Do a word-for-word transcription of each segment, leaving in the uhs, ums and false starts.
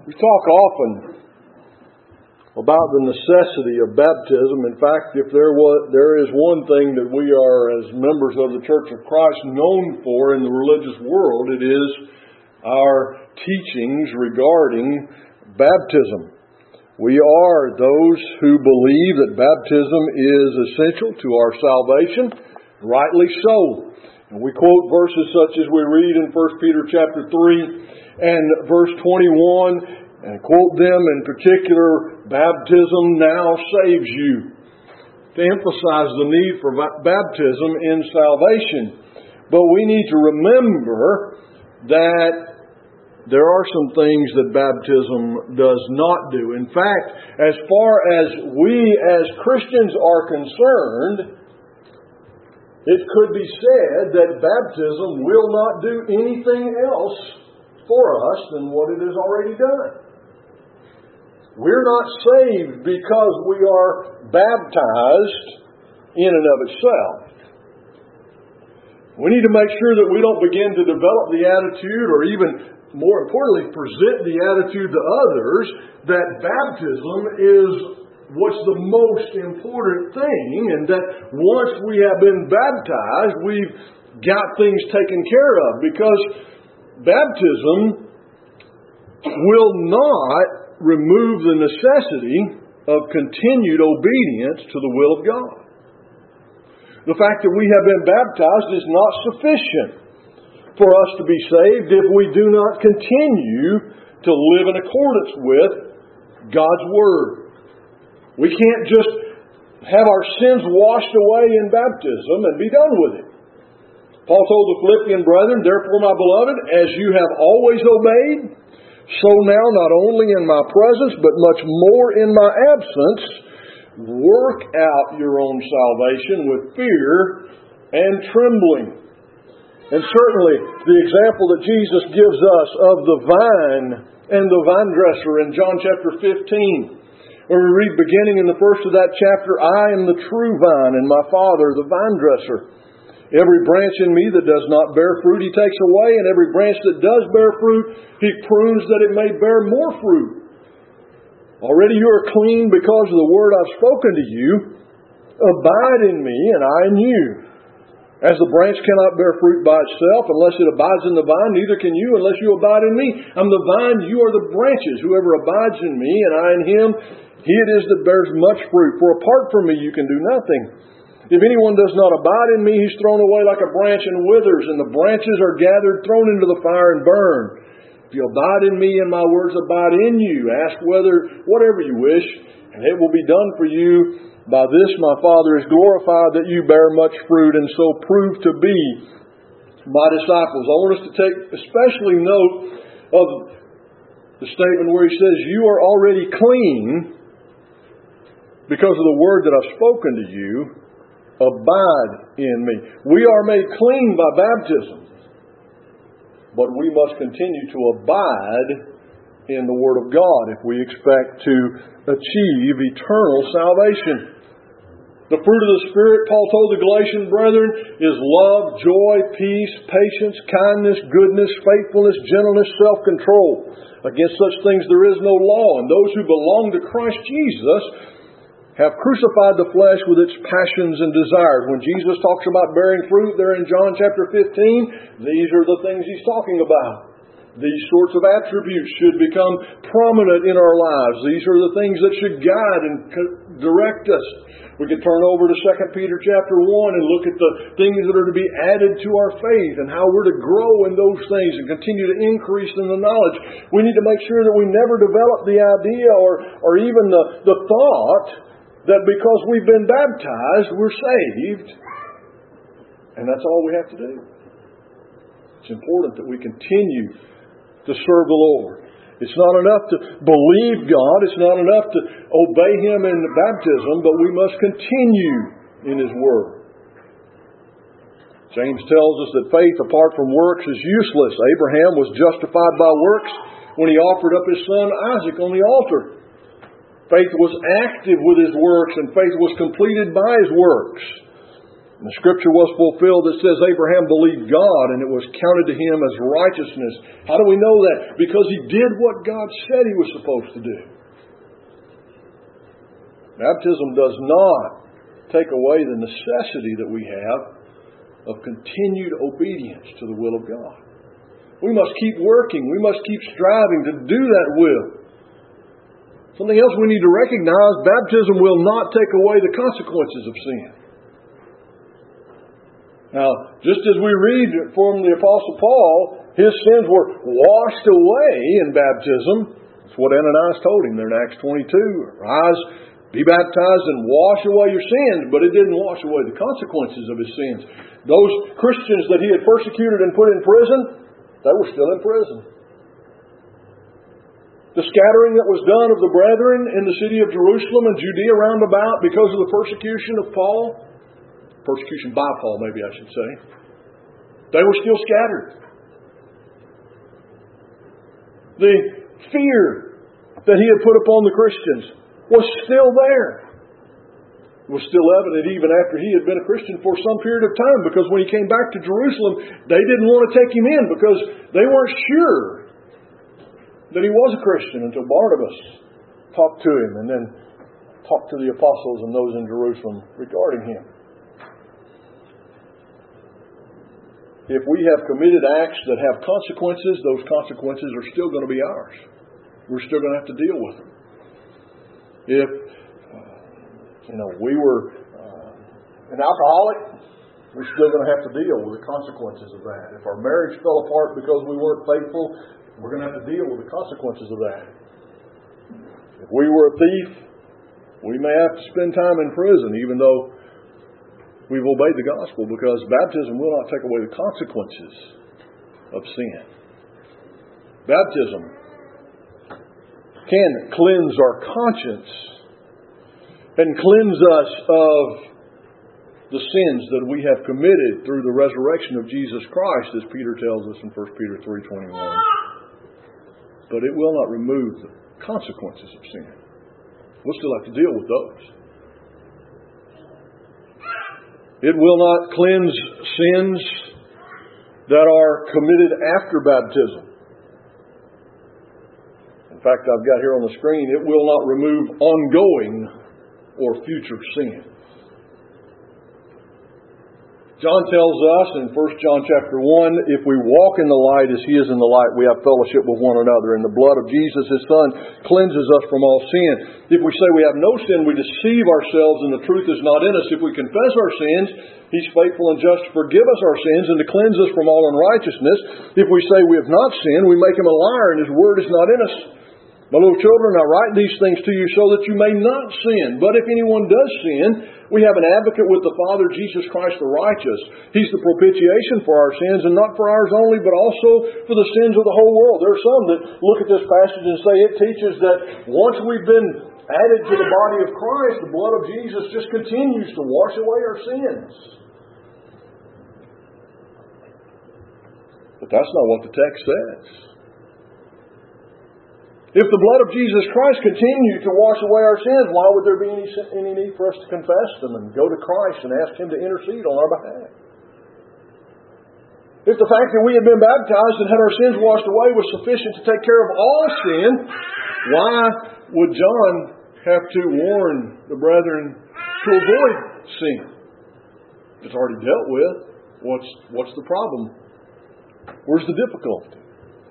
We talk often about the necessity of baptism. In fact, if there was, there is one thing that we are, as members of the Church of Christ, known for in the religious world, it is our teachings regarding baptism. We are those who believe that baptism is essential to our salvation, rightly so. And we quote verses such as we read in First Peter chapter three and verse twenty-one, and quote them in particular, baptism now saves you, to emphasize the need for baptism in salvation. But we need to remember that there are some things that baptism does not do. In fact, as far as we as Christians are concerned, it could be said that baptism will not do anything else for us than what it has already done. We're not saved because we are baptized in and of itself. We need to make sure that we don't begin to develop the attitude, or even more importantly, present the attitude to others, that baptism is what's the most important thing, and that once we have been baptized, we've got things taken care of. Because baptism will not remove the necessity of continued obedience to the will of God. The fact that we have been baptized is not sufficient for us to be saved if we do not continue to live in accordance with God's Word. We can't just have our sins washed away in baptism and be done with it. Paul told the Philippian brethren, "Therefore, my beloved, as you have always obeyed, so now, not only in my presence, but much more in my absence, work out your own salvation with fear and trembling." And certainly, the example that Jesus gives us of the vine and the vine dresser in John chapter fifteen, where we read beginning in the first of that chapter, "I am the true vine, and my Father the vine dresser. Every branch in me that does not bear fruit, He takes away, and every branch that does bear fruit, He prunes that it may bear more fruit. Already you are clean because of the word I've spoken to you. Abide in me, and I in you. As the branch cannot bear fruit by itself unless it abides in the vine, neither can you unless you abide in me. I'm the vine, you are the branches. Whoever abides in me, and I in him, he it is that bears much fruit. For apart from me you can do nothing. If anyone does not abide in me, he's thrown away like a branch and withers, and the branches are gathered, thrown into the fire, and burned. If you abide in me, and my words abide in you, ask whether whatever you wish, and it will be done for you. By this my Father is glorified, that you bear much fruit, and so prove to be my disciples." I want us to take especially note of the statement where he says, "You are already clean because of the word that I've spoken to you. Abide in me." We are made clean by baptism, but we must continue to abide in the Word of God if we expect to achieve eternal salvation. The fruit of the Spirit, Paul told the Galatian brethren, is love, joy, peace, patience, kindness, goodness, faithfulness, gentleness, self-control. Against such things there is no law, and those who belong to Christ Jesus have crucified the flesh with its passions and desires. When Jesus talks about bearing fruit there in John chapter fifteen, these are the things He's talking about. These sorts of attributes should become prominent in our lives. These are the things that should guide and direct us. We can turn over to Second Peter chapter one and look at the things that are to be added to our faith and how we're to grow in those things and continue to increase in the knowledge. We need to make sure that we never develop the idea or, or even the, the thought that because we've been baptized, we're saved. And that's all we have to do. It's important that we continue to serve the Lord. It's not enough to believe God. It's not enough to obey Him in baptism, but we must continue in His Word. James tells us that faith apart from works is useless. Abraham was justified by works when he offered up his son Isaac on the altar. Faith was active with his works, and faith was completed by his works. And the Scripture was fulfilled that says Abraham believed God and it was counted to him as righteousness. How do we know that? Because he did what God said he was supposed to do. Baptism does not take away the necessity that we have of continued obedience to the will of God. We must keep working. We must keep striving to do that will. Something else we need to recognize, baptism will not take away the consequences of sin. Now, just as we read from the Apostle Paul, his sins were washed away in baptism. That's what Ananias told him there in Acts twenty-two. Rise, be baptized and wash away your sins. But it didn't wash away the consequences of his sins. Those Christians that he had persecuted and put in prison, they were still in prison. The scattering that was done of the brethren in the city of Jerusalem and Judea round about because of the persecution of Paul, persecution by Paul, maybe I should say. They were still scattered. The fear that he had put upon the Christians was still there. It was still evident even after he had been a Christian for some period of time, because when he came back to Jerusalem, they didn't want to take him in because they weren't sure that he was a Christian until Barnabas talked to him and then talked to the apostles and those in Jerusalem regarding him. If we have committed acts that have consequences, those consequences are still going to be ours. We're still going to have to deal with them. If, uh, you know, we were uh, an alcoholic, we're still going to have to deal with the consequences of that. If our marriage fell apart because we weren't faithful, we're going to have to deal with the consequences of that. If we were a thief, we may have to spend time in prison, even though we've obeyed the gospel, because baptism will not take away the consequences of sin. Baptism can cleanse our conscience and cleanse us of the sins that we have committed through the resurrection of Jesus Christ, as Peter tells us in First Peter three twenty-one. But it will not remove the consequences of sin. We'll still have to deal with those. It will not cleanse sins that are committed after baptism. In fact, I've got here on the screen, it will not remove ongoing or future sin. John tells us in First John chapter one, if we walk in the light as He is in the light, we have fellowship with one another. And the blood of Jesus, His Son, cleanses us from all sin. If we say we have no sin, we deceive ourselves and the truth is not in us. If we confess our sins, He's faithful and just to forgive us our sins and to cleanse us from all unrighteousness. If we say we have not sinned, we make Him a liar and His word is not in us. My little children, I write these things to you so that you may not sin. But if anyone does sin, we have an advocate with the Father, Jesus Christ the righteous. He's the propitiation for our sins, and not for ours only, but also for the sins of the whole world. There are some that look at this passage and say it teaches that once we've been added to the body of Christ, the blood of Jesus just continues to wash away our sins. But that's not what the text says. If the blood of Jesus Christ continued to wash away our sins, why would there be any, any need for us to confess them and go to Christ and ask Him to intercede on our behalf? If the fact that we had been baptized and had our sins washed away was sufficient to take care of all sin, why would John have to warn the brethren to avoid sin? It's already dealt with. What's, what's the problem? Where's the difficulty?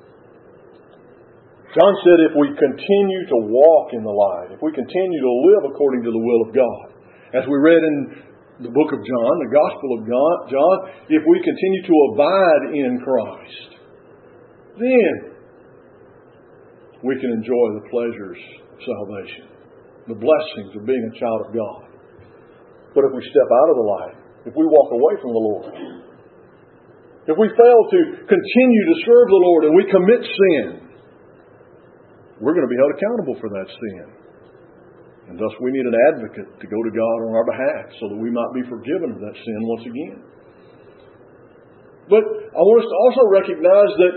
John said if we continue to walk in the light, if we continue to live according to the will of God, as we read in the book of John, the Gospel of John, if we continue to abide in Christ, then we can enjoy the pleasures of salvation, the blessings of being a child of God. But if we step out of the light, if we walk away from the Lord, if we fail to continue to serve the Lord and we commit sin, we're going to be held accountable for that sin. And thus we need an advocate to go to God on our behalf so that we might be forgiven of that sin once again. But I want us to also recognize that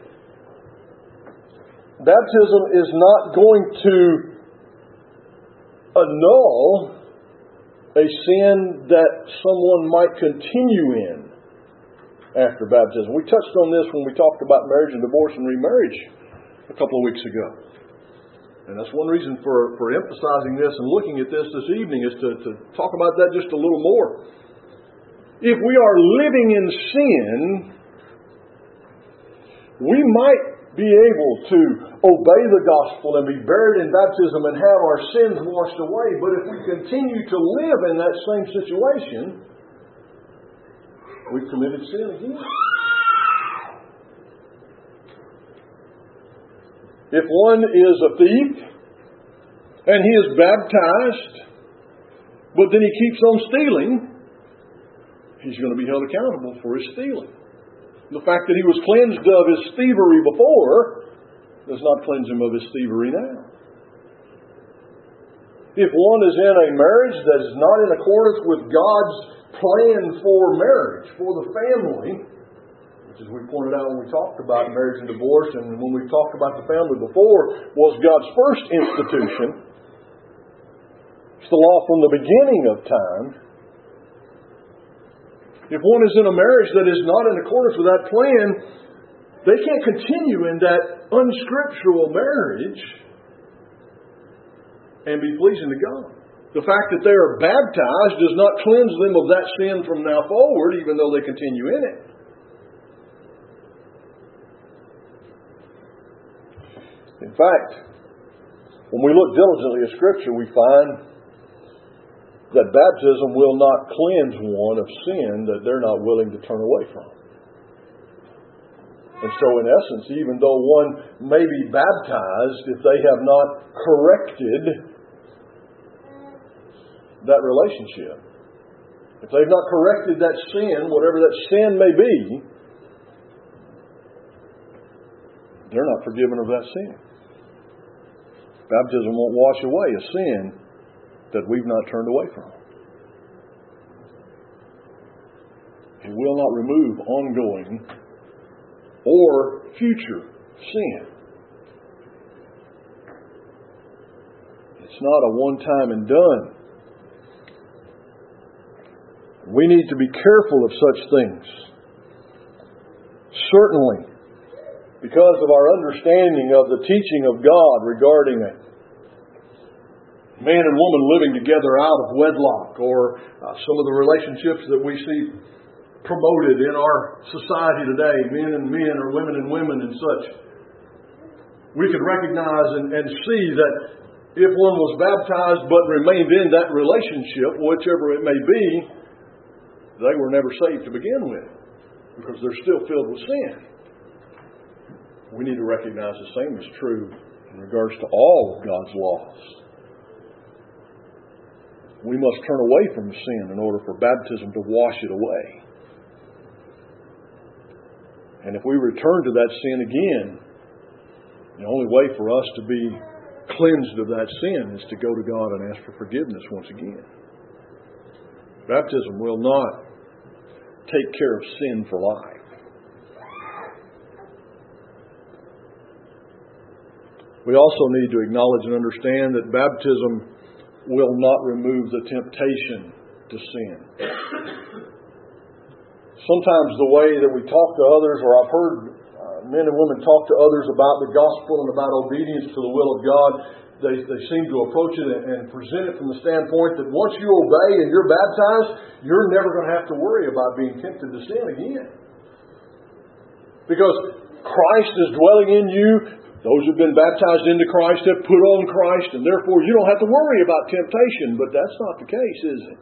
baptism is not going to annul a sin that someone might continue in after baptism. We touched on this when we talked about marriage and divorce and remarriage a couple of weeks ago. And that's one reason for, for emphasizing this and looking at this this evening, is to, to talk about that just a little more. If we are living in sin, we might be able to obey the gospel and be buried in baptism and have our sins washed away. But if we continue to live in that same situation, we've committed sin again. If one is a thief and he is baptized, but then he keeps on stealing, he's going to be held accountable for his stealing. The fact that he was cleansed of his thievery before does not cleanse him of his thievery now. If one is in a marriage that is not in accordance with God's plan for marriage, for the family, which, as we pointed out when we talked about marriage and divorce, and when we talked about the family before, was God's first institution. It's the law from the beginning of time. If one is in a marriage that is not in accordance with that plan, they can't continue in that unscriptural marriage and be pleasing to God. The fact that they are baptized does not cleanse them of that sin from now forward, even though they continue in it. In fact, when we look diligently at Scripture, we find that baptism will not cleanse one of sin that they're not willing to turn away from. And so in essence, even though one may be baptized, if they have not corrected that relationship, if they've not corrected that sin, whatever that sin may be, they're not forgiven of that sin. Baptism won't wash away a sin that we've not turned away from. It will not remove ongoing or future sin. It's not a one-time and done. We need to be careful of such things. Certainly, because of our understanding of the teaching of God regarding it, man and woman living together out of wedlock, or uh, some of the relationships that we see promoted in our society today, men and men or women and women and such. We can recognize and, and see that if one was baptized but remained in that relationship, whichever it may be, they were never saved to begin with, because they're still filled with sin. We need to recognize the same is true in regards to all of God's laws. We must turn away from sin in order for baptism to wash it away. And if we return to that sin again, the only way for us to be cleansed of that sin is to go to God and ask for forgiveness once again. Baptism will not take care of sin for life. We also need to acknowledge and understand that baptism will not remove the temptation to sin. Sometimes the way that we talk to others, or I've heard uh, men and women talk to others about the gospel and about obedience to the will of God, they, they seem to approach it and, and present it from the standpoint that once you obey and you're baptized, you're never going to have to worry about being tempted to sin again. Because Christ is dwelling in you. Those who have been baptized into Christ have put on Christ, and therefore you don't have to worry about temptation. But that's not the case, is it?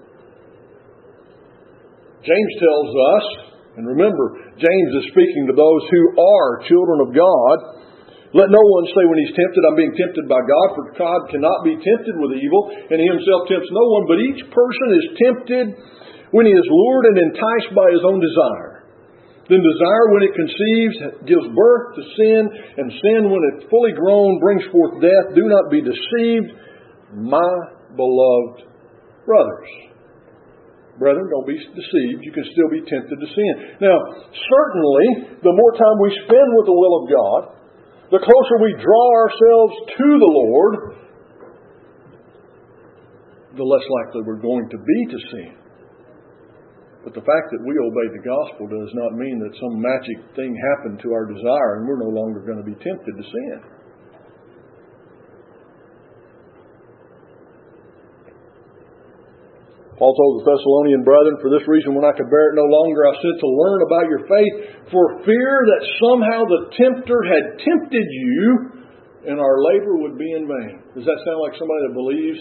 James tells us, and remember, James is speaking to those who are children of God. Let no one say when he's tempted, I'm being tempted by God, for God cannot be tempted with evil, and he himself tempts no one. But each person is tempted when he is lured and enticed by his own desire. Then desire, when it conceives, gives birth to sin, and sin, when it's fully grown, brings forth death. Do not be deceived, my beloved brothers. Brethren, don't be deceived. You can still be tempted to sin. Now, certainly, the more time we spend with the will of God, the closer we draw ourselves to the Lord, the less likely we're going to be to sin. But the fact that we obey the gospel does not mean that some magic thing happened to our desire and we're no longer going to be tempted to sin. Paul told the Thessalonian brethren, for this reason when I could bear it no longer, I sent to learn about your faith, for fear that somehow the tempter had tempted you and our labor would be in vain. Does that sound like somebody that believes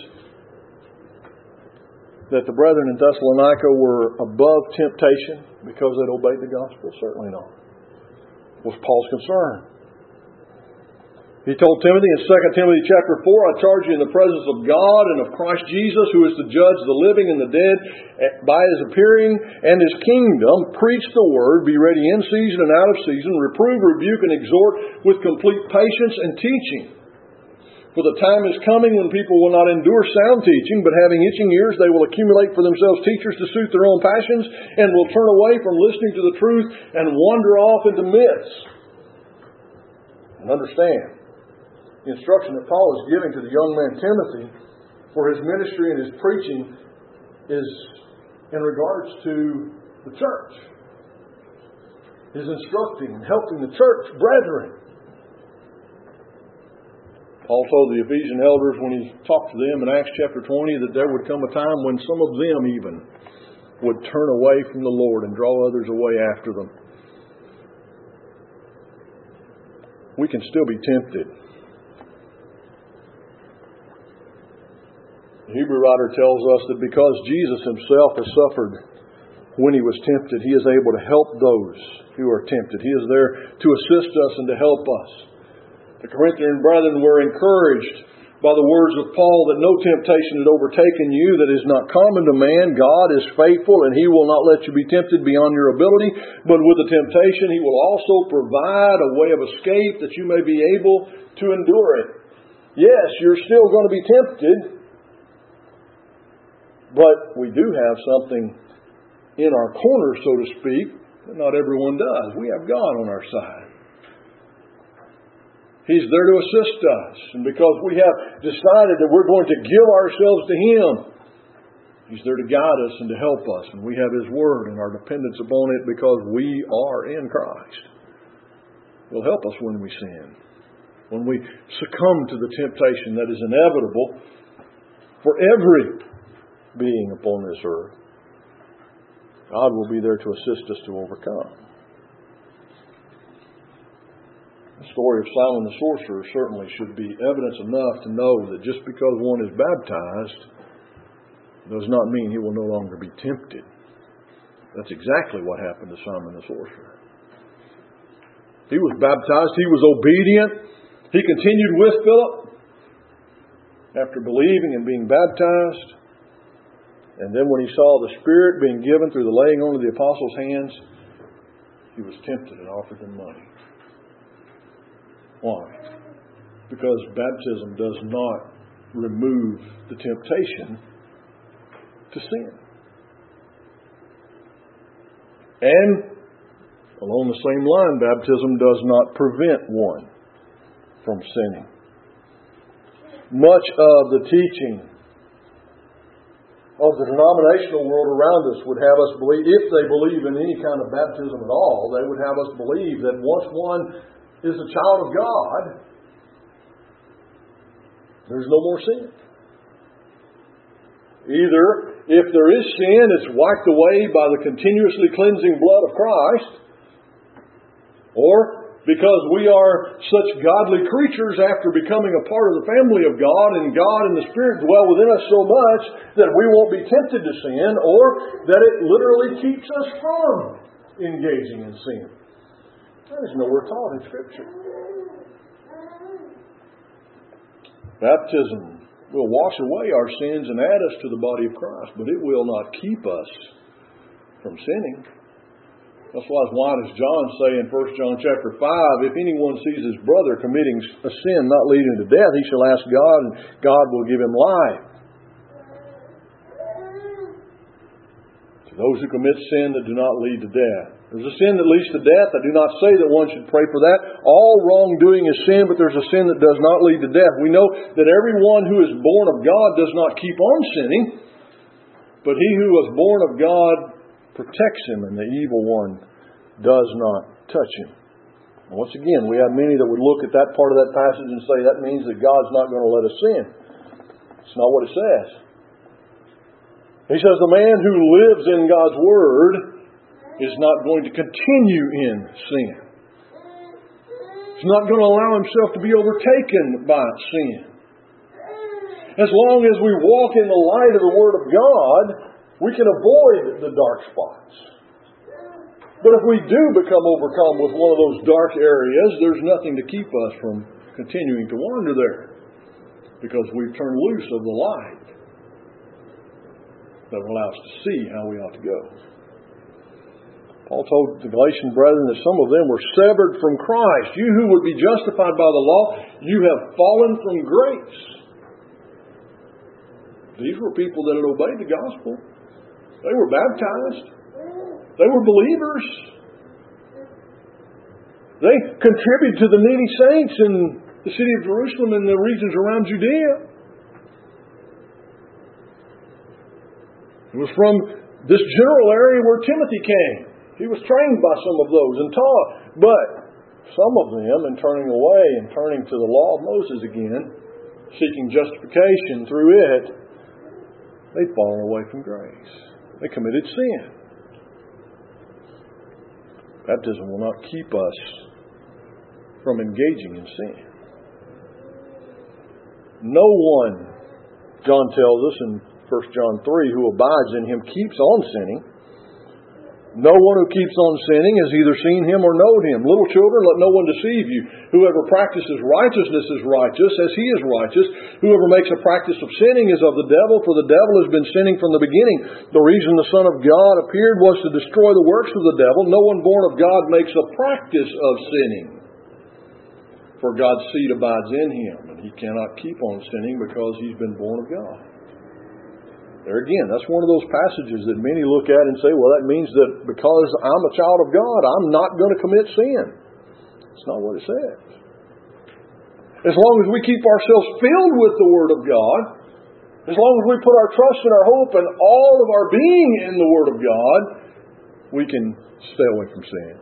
that the brethren in Thessalonica were above temptation because they'd obeyed the gospel? Certainly not. Was Paul's concern. He told Timothy in Second Timothy chapter four, I charge you in the presence of God and of Christ Jesus, who is to judge the living and the dead by His appearing and His kingdom, preach the word, be ready in season and out of season, reprove, rebuke, and exhort with complete patience and teaching. For the time is coming when people will not endure sound teaching, but having itching ears, they will accumulate for themselves teachers to suit their own passions, and will turn away from listening to the truth and wander off into myths. And understand, the instruction that Paul is giving to the young man Timothy for his ministry and his preaching is in regards to the church. He's instructing and helping the church brethren. Paul told the Ephesian elders when he talked to them in Acts chapter twenty that there would come a time when some of them even would turn away from the Lord and draw others away after them. We can still be tempted. The Hebrew writer tells us that because Jesus Himself has suffered when He was tempted, He is able to help those who are tempted. He is there to assist us and to help us. The Corinthian brethren were encouraged by the words of Paul that no temptation had overtaken you that is not common to man. God is faithful and He will not let you be tempted beyond your ability. But with the temptation, He will also provide a way of escape that you may be able to endure it. Yes, you're still going to be tempted. But we do have something in our corner, so to speak, that not everyone does. We have God on our side. He's there to assist us. And because we have decided that we're going to give ourselves to Him, He's there to guide us and to help us. And we have His Word and our dependence upon it because we are in Christ. He'll help us when we sin. When we succumb to the temptation that is inevitable for every being upon this earth, God will be there to assist us to overcome. The story of Simon the sorcerer certainly should be evidence enough to know that just because one is baptized does not mean he will no longer be tempted. That's exactly what happened to Simon the sorcerer. He was baptized. He was obedient. He continued with Philip after believing and being baptized. And then when he saw the Spirit being given through the laying on of the apostles' hands, he was tempted and offered them money. Why? Because baptism does not remove the temptation to sin. And along the same line, baptism does not prevent one from sinning. Much of the teaching of the denominational world around us would have us believe, if they believe in any kind of baptism at all, they would have us believe that once one is a child of God, there's no more sin. Either if there is sin, it's wiped away by the continuously cleansing blood of Christ, or because we are such godly creatures after becoming a part of the family of God, and God and the Spirit dwell within us so much that we won't be tempted to sin, or that it literally keeps us from engaging in sin. That is nowhere taught in Scripture. Baptism will wash away our sins and add us to the body of Christ, but it will not keep us from sinning. That's why, why does John say in First John chapter five, if anyone sees his brother committing a sin not leading to death, he shall ask God, and God will give him life. To those who commit sin that do not lead to death, There's a sin that leads to death. I do not say that one should pray for that. All wrongdoing is sin, but there's a sin that does not lead to death. We know that everyone who is born of God does not keep on sinning, but he who was born of God protects him, and the evil one does not touch him. And once again, we have many that would look at that part of that passage and say that means that God's not going to let us sin. It's not what it says. He says the man who lives in God's Word is not going to continue in sin. He's not going to allow himself to be overtaken by sin. As long as we walk in the light of the Word of God, we can avoid the dark spots. But if we do become overcome with one of those dark areas, there's nothing to keep us from continuing to wander there, because we've turned loose of the light that will allow us to see how we ought to go. Paul told the Galatian brethren that some of them were severed from Christ. You who would be justified by the law, you have fallen from grace. These were people that had obeyed the gospel. They were baptized. They were believers. They contributed to the needy saints in the city of Jerusalem and the regions around Judea. It was from this general area where Timothy came. He was trained by some of those and taught. But some of them, in turning away and turning to the law of Moses again, seeking justification through it, they'd fallen away from grace. They committed sin. Baptism will not keep us from engaging in sin. No one, John tells us in First John three, who abides in Him keeps on sinning. No one who keeps on sinning has either seen Him or known Him. Little children, let no one deceive you. Whoever practices righteousness is righteous, as he is righteous. Whoever makes a practice of sinning is of the devil, for the devil has been sinning from the beginning. The reason the Son of God appeared was to destroy the works of the devil. No one born of God makes a practice of sinning, for God's seed abides in him, and he cannot keep on sinning because he's been born of God. There again, that's one of those passages that many look at and say, well, that means that because I'm a child of God, I'm not going to commit sin. It's not what it says. As long as we keep ourselves filled with the Word of God, as long as we put our trust and our hope and all of our being in the Word of God, we can stay away from sin.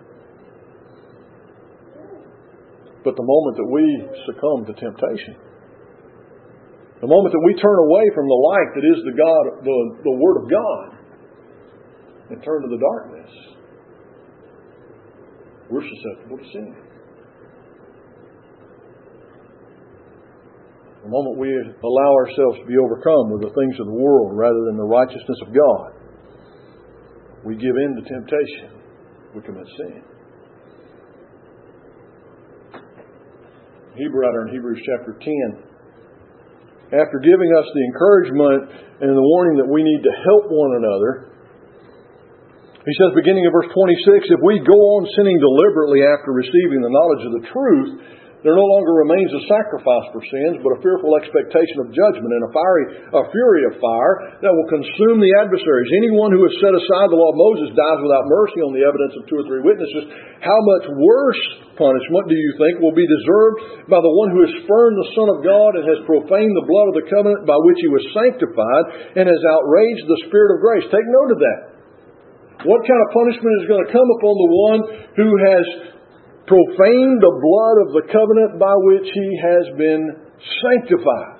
But the moment that we succumb to temptation, the moment that we turn away from the light that is the God, the, the Word of God, and turn to the darkness, we're susceptible to sin. The moment we allow ourselves to be overcome with the things of the world rather than the righteousness of God, we give in to temptation. We commit sin. Hebrew writer in Hebrews chapter ten, after giving us the encouragement and the warning that we need to help one another, he says, beginning in verse twenty-six, if we go on sinning deliberately after receiving the knowledge of the truth, there no longer remains a sacrifice for sins, but a fearful expectation of judgment and a fiery, a fury of fire that will consume the adversaries. Anyone who has set aside the law of Moses dies without mercy on the evidence of two or three witnesses. How much worse punishment do you think will be deserved by the one who has spurned the Son of God and has profaned the blood of the covenant by which he was sanctified and has outraged the Spirit of grace? Take note of that. What kind of punishment is going to come upon the one who has profaned the blood of the covenant by which he has been sanctified?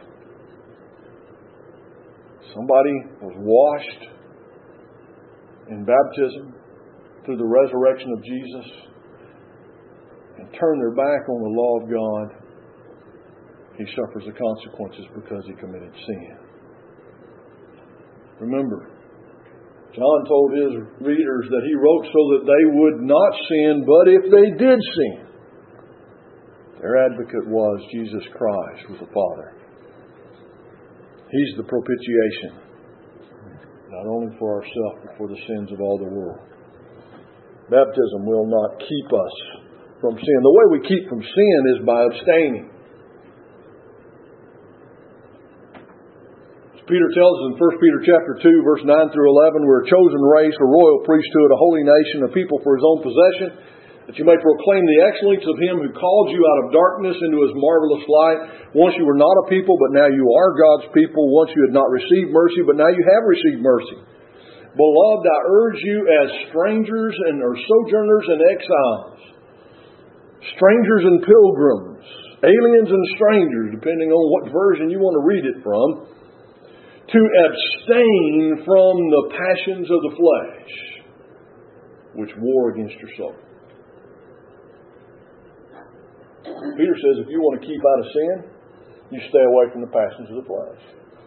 Somebody was washed in baptism through the resurrection of Jesus and turned their back on the law of God. He suffers the consequences because he committed sin. Remember, John told his readers that he wrote so that they would not sin, but if they did sin, their advocate was Jesus Christ with the Father. He's the propitiation, not only for ourselves, but for the sins of all the world. Baptism will not keep us from sin. The way we keep from sin is by abstaining. Peter tells us in First Peter chapter two, verse nine through eleven, we're a chosen race, a royal priesthood, a holy nation, a people for His own possession, that you may proclaim the excellence of Him who called you out of darkness into His marvelous light. Once you were not a people, but now you are God's people. Once you had not received mercy, but now you have received mercy. Beloved, I urge you as strangers and or sojourners and exiles, strangers and pilgrims, aliens and strangers, depending on what version you want to read it from, to abstain from the passions of the flesh, which war against your soul. Peter says if you want to keep out of sin, you stay away from the passions of the flesh.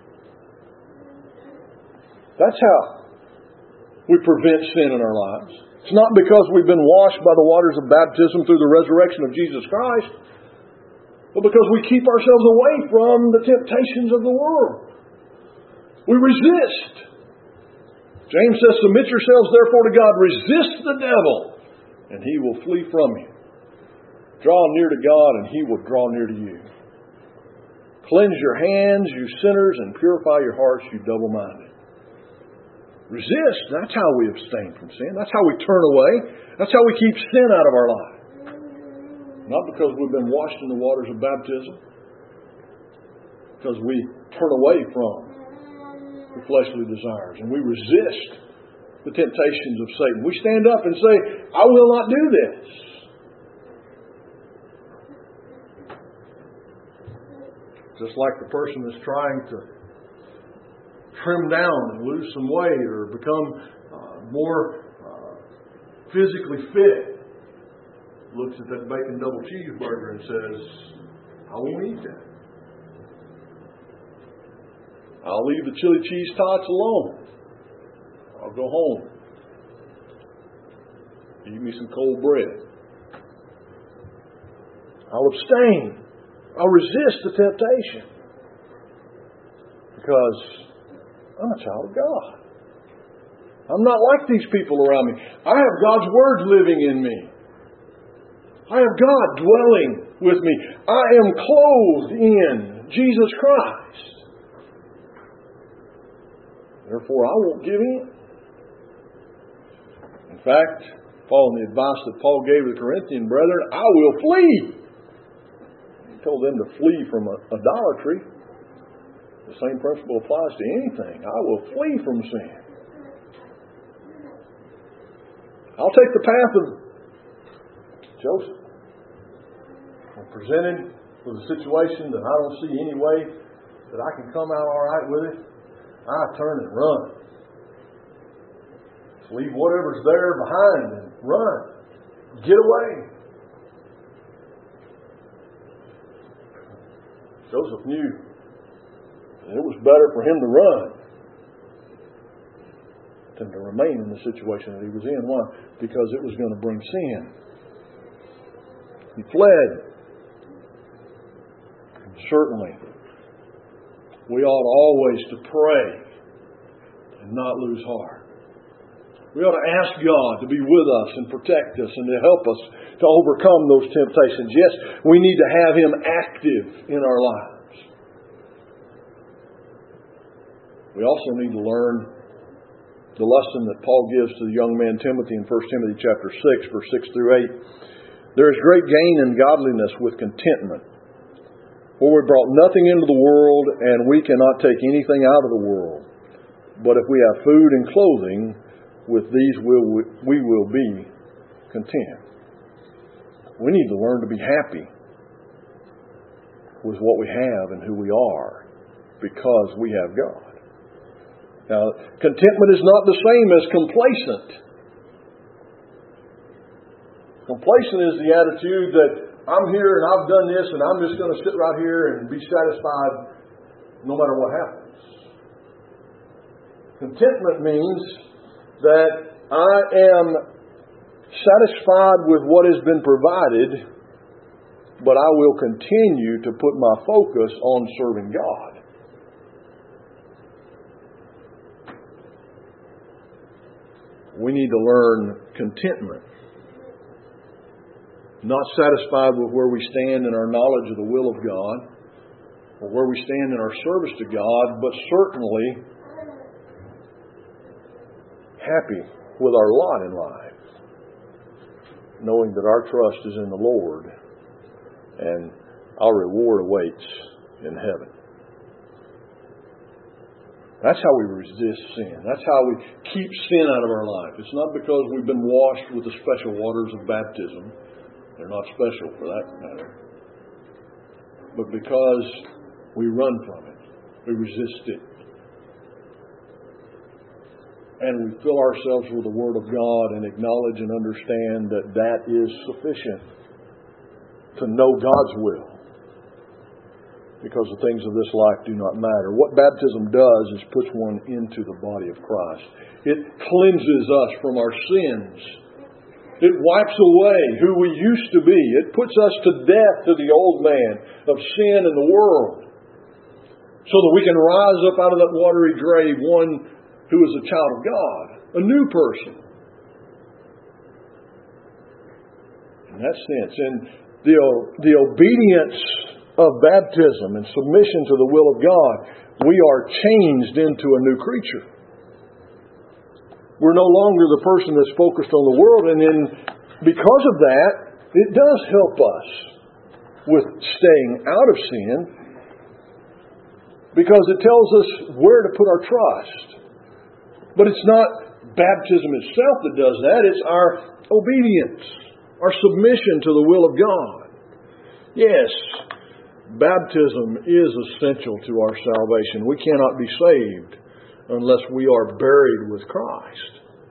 That's how we prevent sin in our lives. It's not because we've been washed by the waters of baptism through the resurrection of Jesus Christ, but because we keep ourselves away from the temptations of the world. We resist. James says, submit yourselves therefore to God. Resist the devil, and he will flee from you. Draw near to God, and He will draw near to you. Cleanse your hands, you sinners, and purify your hearts, you double-minded. Resist. That's how we abstain from sin. That's how we turn away. That's how we keep sin out of our life. Not because we've been washed in the waters of baptism. Because we turn away from the fleshly desires. And we resist the temptations of Satan. We stand up and say, I will not do this. Just like the person that's trying to trim down and lose some weight or become uh, more uh, physically fit, looks at that bacon double cheeseburger and says, I won't eat that. I'll leave the chili cheese tots alone. I'll go home. Eat me some cold bread. I'll abstain. I'll resist the temptation. Because I'm a child of God. I'm not like these people around me. I have God's Word living in me. I have God dwelling with me. I am clothed in Jesus Christ. Therefore, I won't give in. In fact, following the advice that Paul gave the Corinthian brethren, I will flee. He told them to flee from idolatry. The same principle applies to anything. I will flee from sin. I'll take the path of Joseph. I'm presented with a situation that I don't see any way that I can come out all right with it. I turn and run. Just leave whatever's there behind and run. Get away. Joseph knew that it was better for him to run than to remain in the situation that he was in. Why? Because it was going to bring sin. He fled. And certainly, we ought always to pray and not lose heart. We ought to ask God to be with us and protect us and to help us to overcome those temptations. Yes, we need to have Him active in our lives. We also need to learn the lesson that Paul gives to the young man Timothy in First Timothy chapter six, verse six through eight. There is great gain in godliness with contentment. For we brought nothing into the world, and we cannot take anything out of the world. But if we have food and clothing, with these we'll, we will be content. We need to learn to be happy with what we have and who we are, because we have God. Now, contentment is not the same as complacent. Complacent is the attitude that I'm here and I've done this and I'm just going to sit right here and be satisfied no matter what happens. Contentment means that I am satisfied with what has been provided, but I will continue to put my focus on serving God. We need to learn contentment. Not satisfied with where we stand in our knowledge of the will of God or where we stand in our service to God, but certainly happy with our lot in life, knowing that our trust is in the Lord and our reward awaits in heaven. That's how we resist sin. That's how we keep sin out of our life. It's not because we've been washed with the special waters of baptism. They're not special for that matter. But because we run from it. We resist it. And we fill ourselves with the Word of God and acknowledge and understand that that is sufficient to know God's will. Because the things of this life do not matter. What baptism does is puts one into the body of Christ. It cleanses us from our sins. It wipes away who we used to be. It puts us to death to the old man of sin and the world. So that we can rise up out of that watery grave one who is a child of God. A new person. In that sense. And the, the obedience of baptism and submission to the will of God, we are changed into a new creature. We're no longer the person that's focused on the world, and then because of that, it does help us with staying out of sin, because it tells us where to put our trust. But it's not baptism itself that does that, it's our obedience, our submission to the will of God. Yes, baptism is essential to our salvation. We cannot be saved unless we are buried with Christ.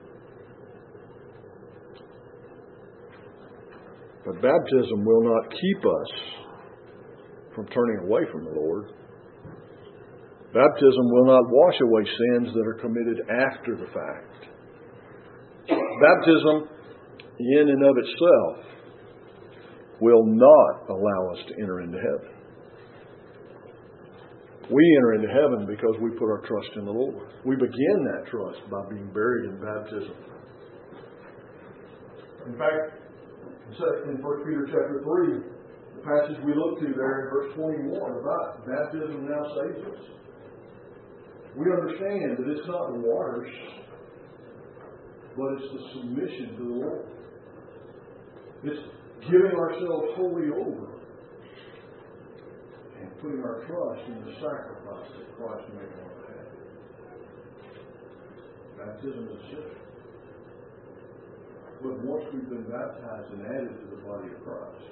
But baptism will not keep us from turning away from the Lord. Baptism will not wash away sins that are committed after the fact. Baptism, in and of itself, will not allow us to enter into heaven. We enter into heaven because we put our trust in the Lord. We begin that trust by being buried in baptism. In fact, in First Peter chapter three, the passage we look to there in verse twenty-one about baptism now saves us. We understand that it's not the waters, but it's the submission to the Lord. It's giving ourselves wholly over and putting our trust in the sacrifice that Christ made on our behalf. Baptism is essential. But once we've been baptized and added to the body of Christ,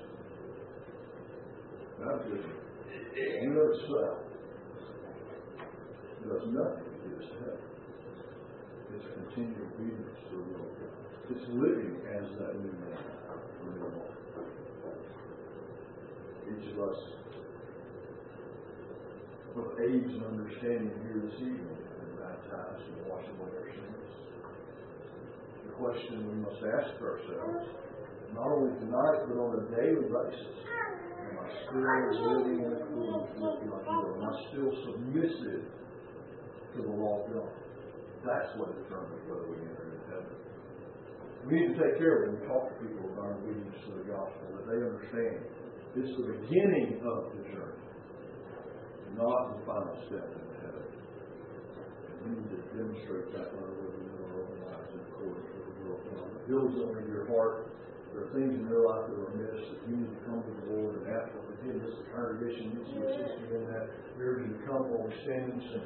baptism, in and of itself, does nothing to get us to heaven. It's continual obedience to the will of God. It's living as that new man or new woman. Each of us with age and understanding here this evening have been baptized and washed away our sins. The question we must ask ourselves, not only tonight, but on a daily basis, am I still living in accordance with God's will? Am I still submissive to the law of God? That's what determines whether we enter into heaven. We need to take care of it when we talk to people about obedience to the gospel, that they understand it's the beginning of the journey, not the final step into heaven. And we need to demonstrate that by the way we live our own lives in accordance with the will of God. If Bill's over in your heart, there are things in your life that are amiss that you need to come to the Lord and ask for forgiveness. The congregation needs to assist you in that. We're going to come while we stand and sing.